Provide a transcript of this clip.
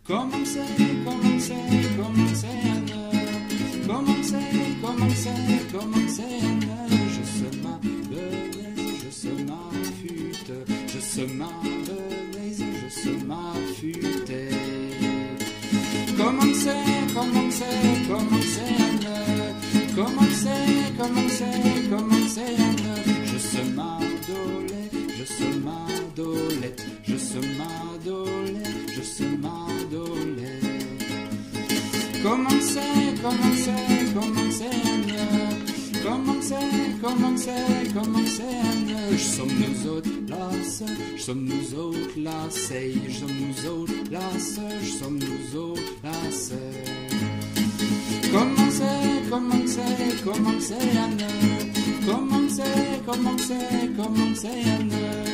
Commencez, commencez, commencez à ne. Commencez, commencez, commencez à ne. Je sème ma belaise, je sème ma fute. Je sème ma belaise, je sème ma fute. Commencez, commencez, commencez à ne. Commencez, commencez, commencez à ne. Je sème ma dolette, je sème ma dolette. Je sème ma dolette, je sème ma dolette. Commencez, commencez, commencez à ne. Commencez, commencez, commencez à ne. Je somme nous autres las, je somme nous autres lassés, je somme nous autres las, je somme nous autres lassés. Commencez, commencez, commencez à ne. Commencez, commencez, commencez à ne.